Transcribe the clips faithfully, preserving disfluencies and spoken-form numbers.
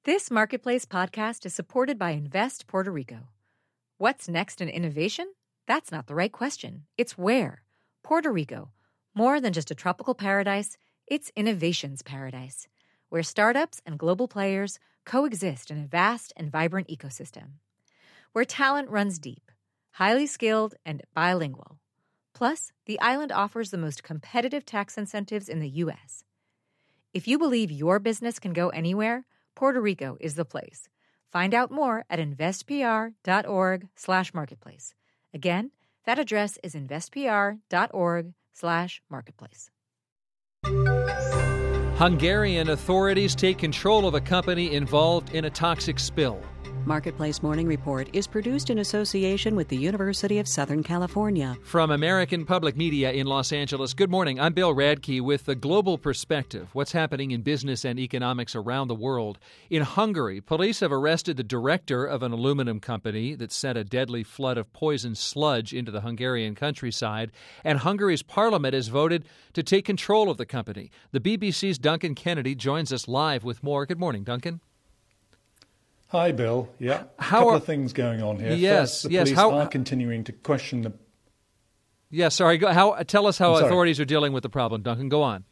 This Marketplace podcast is supported by Invest Puerto Rico. What's next in innovation? That's not the right question. It's where. Puerto Rico. More than just a tropical paradise, it's innovation's paradise, where startups and global players coexist in a vast and vibrant ecosystem. Where talent runs deep, highly skilled, and bilingual. Plus, the island offers the most competitive tax incentives in the U S. If you believe your business can go anywhere, Puerto Rico is the place. Find out more at investpr.org slash marketplace. Again, that address is investpr.org slash marketplace. Hungarian authorities take control of a company involved in a toxic spill. Marketplace Morning Report is produced in association with the University of Southern California. From American Public Media in Los Angeles, good morning. I'm Bill Radke with the global perspective. What's happening in business and economics around the world? In Hungary, police have arrested the director of an aluminum company that sent a deadly flood of poison sludge into the Hungarian countryside. And Hungary's parliament has voted to take control of the company. The B B C's Duncan Kennedy joins us live with more. Good morning, Duncan. Hi, Bill. Yeah, a how couple are, of things going on here. Yes, First, the yes. police How, are continuing to question the... Yeah, sorry. Go, how, tell us how I'm sorry. authorities are dealing with the problem, Duncan. Go on.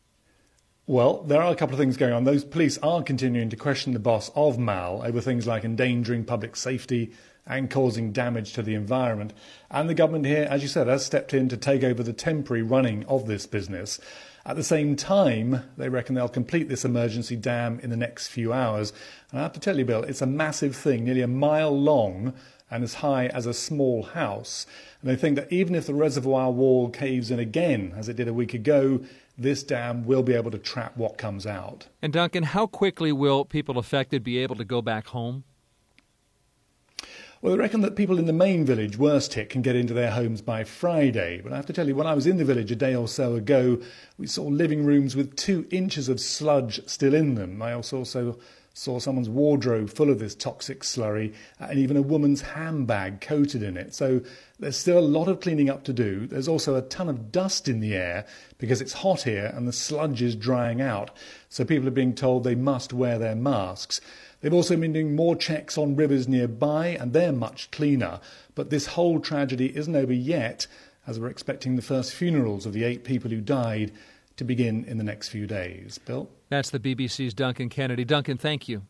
Well, there are a couple of things going on. Those police are continuing to question the boss of MAL over things like endangering public safety and causing damage to the environment. And the government here, as you said, has stepped in to take over the temporary running of this business. At the same time, they reckon they'll complete this emergency dam in the next few hours. And I have to tell you, Bill, it's a massive thing, nearly a mile long and as high as a small house. And they think that even if the reservoir wall caves in again, as it did a week ago, this dam will be able to trap what comes out. And Duncan, how quickly will people affected be able to go back home? Well, they reckon that people in the main village, worst hit, can get into their homes by Friday. But I have to tell you, when I was in the village a day or so ago, we saw living rooms with two inches of sludge still in them. I also, also saw someone's wardrobe full of this toxic slurry and even a woman's handbag coated in it. So there's still a lot of cleaning up to do. There's also a ton of dust in the air because it's hot here and the sludge is drying out. So people are being told they must wear their masks. They've also been doing more checks on rivers nearby, and they're much cleaner. But this whole tragedy isn't over yet, as we're expecting the first funerals of the eight people who died to begin in the next few days. Bill? That's the B B C's Duncan Kennedy. Duncan, thank you.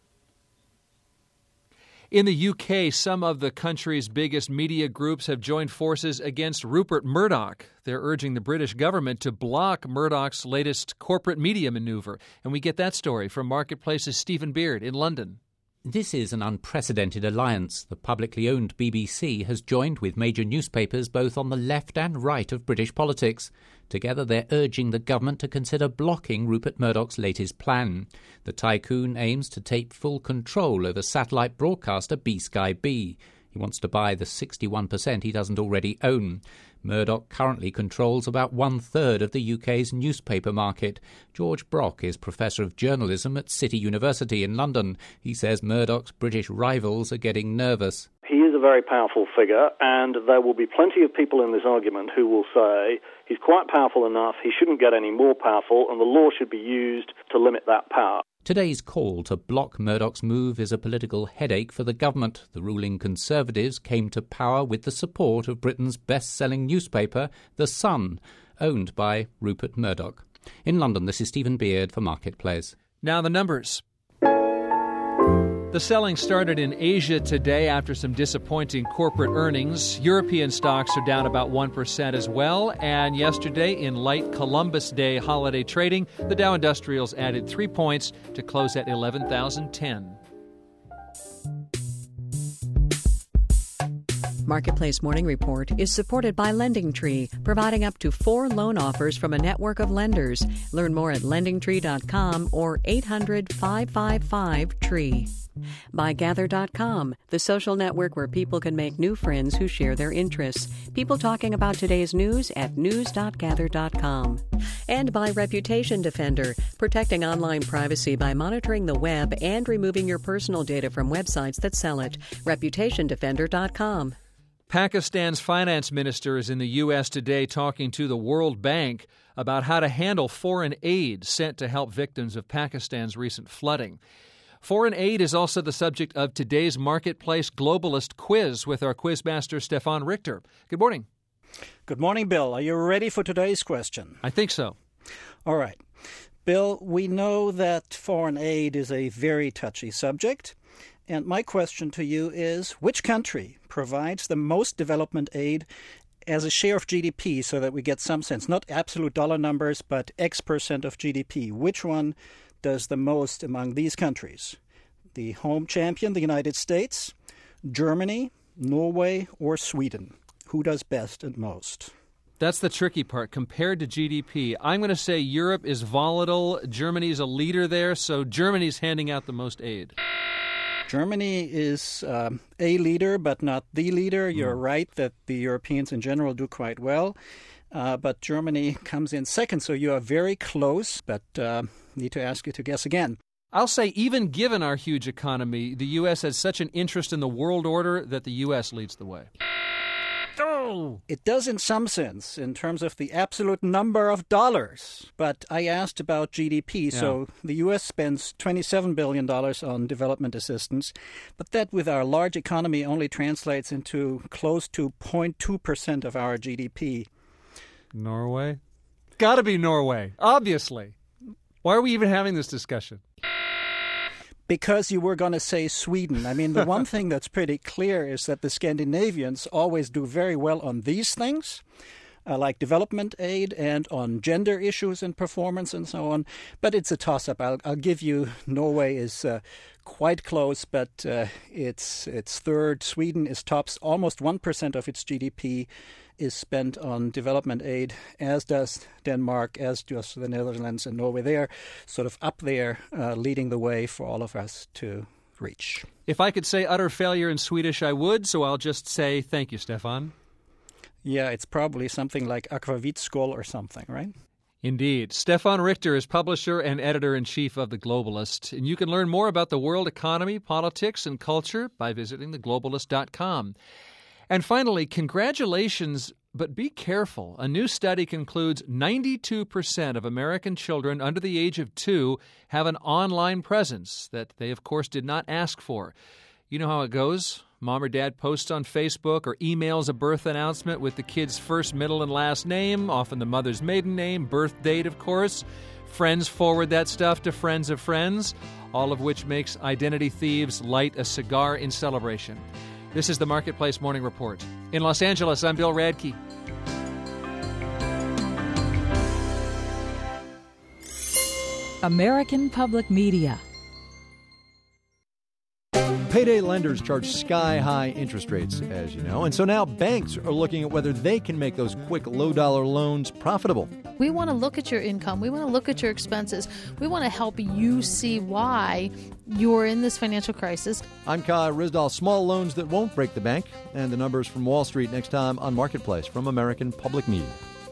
In the U K, some of the country's biggest media groups have joined forces against Rupert Murdoch. They're urging the British government to block Murdoch's latest corporate media maneuver. And we get that story from Marketplace's Stephen Beard in London. This is an unprecedented alliance. The publicly owned B B C has joined with major newspapers both on the left and right of British politics. Together they're urging the government to consider blocking Rupert Murdoch's latest plan. The tycoon aims to take full control over satellite broadcaster B Sky B. He wants to buy the sixty-one percent he doesn't already own. Murdoch currently controls about one-third of the U K's newspaper market. George Brock is Professor of Journalism at City University in London. He says Murdoch's British rivals are getting nervous. He is a very powerful figure, and there will be plenty of people in this argument who will say he's quite powerful enough, he shouldn't get any more powerful, and the law should be used to limit that power. Today's call to block Murdoch's move is a political headache for the government. The ruling Conservatives came to power with the support of Britain's best-selling newspaper, The Sun, owned by Rupert Murdoch. In London, this is Stephen Beard for Marketplace. Now the numbers. The selling started in Asia today after some disappointing corporate earnings. European stocks are down about one percent as well. And yesterday, in light Columbus Day holiday trading, the Dow Industrials added three points to close at eleven thousand ten. Marketplace Morning Report is supported by LendingTree, providing up to four loan offers from a network of lenders. Learn more at lending tree dot com or eight hundred, five five five, T R E E. By Gather dot com, the social network where people can make new friends who share their interests. People talking about today's news at news dot gather dot com. And by Reputation Defender, protecting online privacy by monitoring the web and removing your personal data from websites that sell it. reputation defender dot com. Pakistan's finance minister is in the U S today talking to the World Bank about how to handle foreign aid sent to help victims of Pakistan's recent flooding. Foreign aid is also the subject of today's Marketplace Globalist quiz with our quizmaster, Stefan Richter. Good morning. Good morning, Bill. Are you ready for today's question? I think so. All right. Bill, we know that foreign aid is a very touchy subject. And my question to you is, which country provides the most development aid as a share of G D P, so that we get some sense, not absolute dollar numbers, but X percent of G D P? Which one does the most among these countries? The home champion, the United States, Germany, Norway, or Sweden? Who does best and most? That's the tricky part. Compared to G D P, I'm going to say Europe is volatile. Germany's a leader there, so Germany's handing out the most aid. Germany is um, a leader, but not the leader. You're mm. right that the Europeans in general do quite well. Uh, but Germany comes in second, so you are very close, but uh, need to ask you to guess again. I'll say even given our huge economy, the U S has such an interest in the world order that the U S leads the way. Oh. It does in some sense, in terms of the absolute number of dollars. But I asked about G D P, yeah. So the U S spends twenty-seven billion dollars on development assistance, but that with our large economy only translates into close to zero point two percent of our G D P. Norway? Gotta be Norway, obviously. Why are we even having this discussion? Because you were going to say Sweden. I mean, the one thing that's pretty clear is that the Scandinavians always do very well on these things, uh, like development aid and on gender issues and performance and so on. But it's a toss-up. I'll, I'll give you Norway is uh, quite close, but uh, it's it's third. Sweden is tops. Almost one percent of its G D P is spent on development aid, as does Denmark, as does the Netherlands and Norway. They are sort of up there uh, leading the way for all of us to reach. If I could say utter failure in Swedish, I would, so I'll just say thank you, Stefan. Yeah, it's probably something like akvavitskål or something, right? Indeed. Stefan Richter is publisher and editor-in-chief of The Globalist, and you can learn more about the world economy, politics, and culture by visiting the globalist dot com. And finally, congratulations, but be careful. A new study concludes ninety-two percent of American children under the age of two have an online presence that they, of course, did not ask for. You know how it goes. Mom or dad posts on Facebook or emails a birth announcement with the kid's first, middle, and last name, often the mother's maiden name, birth date, of course. Friends forward that stuff to friends of friends, all of which makes identity thieves light a cigar in celebration. This is the Marketplace Morning Report. In Los Angeles, I'm Bill Radke. American Public Media. Payday lenders charge sky-high interest rates, as you know, and so now banks are looking at whether they can make those quick, low-dollar loans profitable. We want to look at your income. We want to look at your expenses. We want to help you see why you're in this financial crisis. I'm Kai Risdal. Small loans that won't break the bank, and the numbers from Wall Street next time on Marketplace from American Public Media.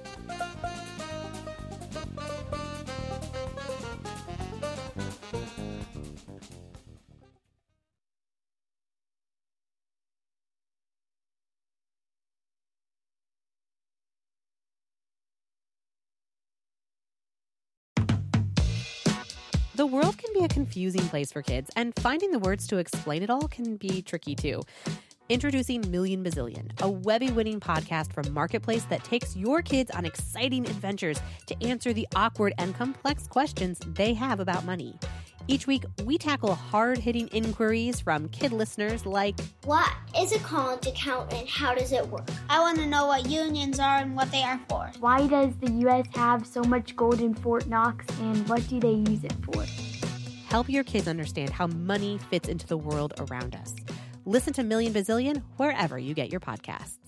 The world can be a confusing place for kids, and finding the words to explain it all can be tricky too. Introducing Million Bazillion, a Webby-winning podcast from Marketplace that takes your kids on exciting adventures to answer the awkward and complex questions they have about money. Each week, we tackle hard-hitting inquiries from kid listeners like, what is a college account and how does it work? I want to know what unions are and what they are for. Why does the U S have so much gold in Fort Knox and what do they use it for? Help your kids understand how money fits into the world around us. Listen to Million Bazillion wherever you get your podcasts.